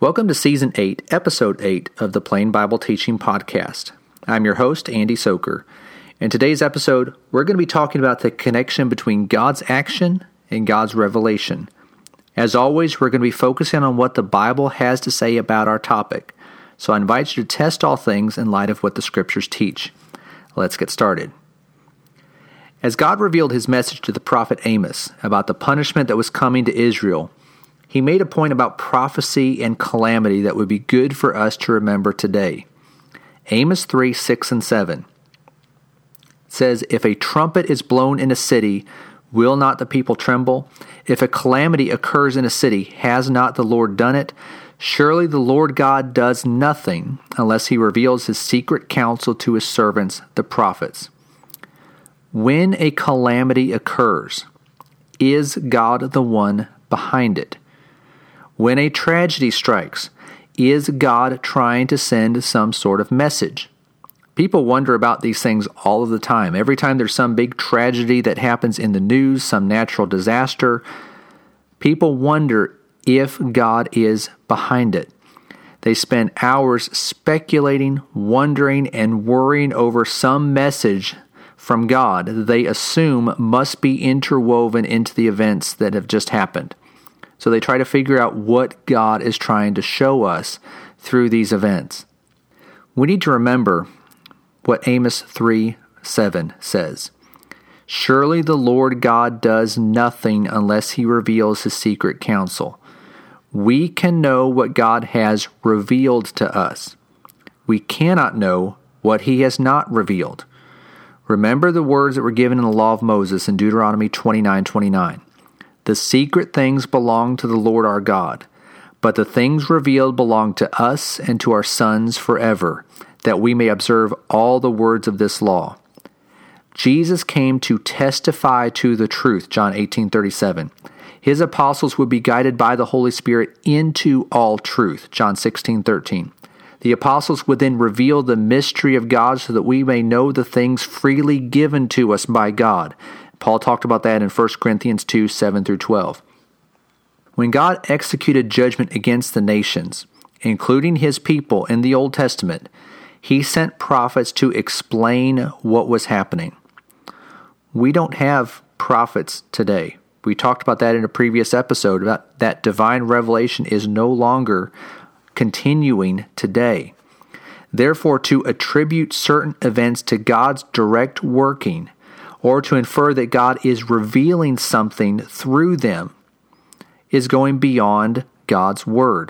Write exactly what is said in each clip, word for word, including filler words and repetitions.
Welcome to Season eight, Episode eight of the Plain Bible Teaching Podcast. I'm your host, Andy Soker. In today's episode, we're going to be talking about the connection between God's action and God's revelation. As always, we're going to be focusing on what the Bible has to say about our topic. So I invite you to test all things in light of what the Scriptures teach. Let's get started. As God revealed his message to the prophet Amos about the punishment that was coming to Israel, he made a point about prophecy and calamity that would be good for us to remember today. Amos three, six, and seven says, "If a trumpet is blown in a city, will not the people tremble? If a calamity occurs in a city, has not the Lord done it? Surely the Lord God does nothing unless he reveals his secret counsel to his servants, the prophets." When a calamity occurs, is God the one behind it? When a tragedy strikes, is God trying to send some sort of message? People wonder about these things all of the time. Every time there's some big tragedy that happens in the news, some natural disaster, people wonder if God is behind it. They spend hours speculating, wondering, and worrying over some message from God that they assume must be interwoven into the events that have just happened. So they try to figure out what God is trying to show us through these events. We need to remember what Amos three, seven says. "Surely the Lord God does nothing unless he reveals his secret counsel." We can know what God has revealed to us. We cannot know what he has not revealed. Remember the words that were given in the law of Moses in Deuteronomy twenty-nine twenty-nine. "The secret things belong to the Lord our God, but the things revealed belong to us and to our sons forever, that we may observe all the words of this law." Jesus came to testify to the truth, John eighteen thirty-seven. His apostles would be guided by the Holy Spirit into all truth, John sixteen thirteen. The apostles would then reveal the mystery of God so that we may know the things freely given to us by God. Paul talked about that in First Corinthians two, seven through twelve. When God executed judgment against the nations, including his people in the Old Testament, he sent prophets to explain what was happening. We don't have prophets today. We talked about that in a previous episode, about that divine revelation is no longer continuing today. Therefore, to attribute certain events to God's direct working, or to infer that God is revealing something through them, is going beyond God's Word.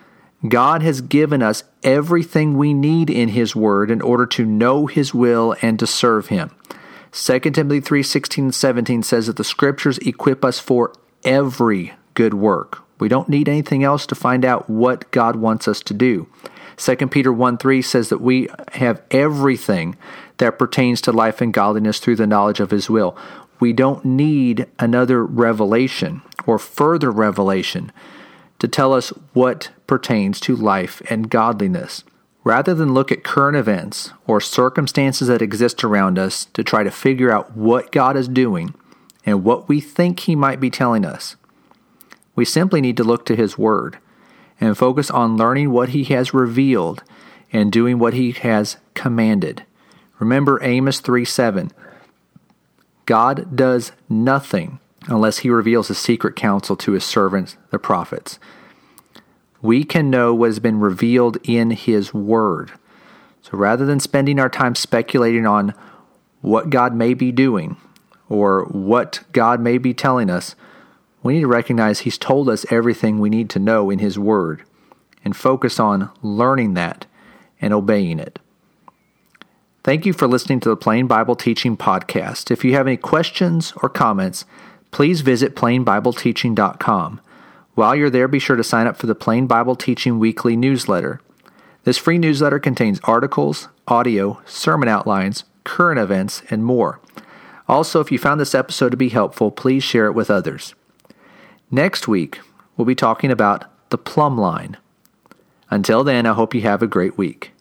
God has given us everything we need in his Word in order to know his will and to serve him. Second Timothy three, sixteen and seventeen says that the Scriptures equip us for every good work. We don't need anything else to find out what God wants us to do. Second Peter one three says that we have everything that pertains to life and godliness through the knowledge of his will. We don't need another revelation or further revelation to tell us what pertains to life and godliness. Rather than look at current events or circumstances that exist around us to try to figure out what God is doing and what we think he might be telling us, we simply need to look to his Word and focus on learning what he has revealed and doing what he has commanded. Remember Amos three seven. God does nothing unless he reveals his secret counsel to his servants, the prophets. We can know what has been revealed in his Word. So rather than spending our time speculating on what God may be doing or what God may be telling us, we need to recognize he's told us everything we need to know in his Word and focus on learning that and obeying it. Thank you for listening to the Plain Bible Teaching Podcast. If you have any questions or comments, please visit plain bible teaching dot com. While you're there, be sure to sign up for the Plain Bible Teaching Weekly newsletter. This free newsletter contains articles, audio, sermon outlines, current events, and more. Also, if you found this episode to be helpful, please share it with others. Next week, we'll be talking about the plumb line. Until then, I hope you have a great week.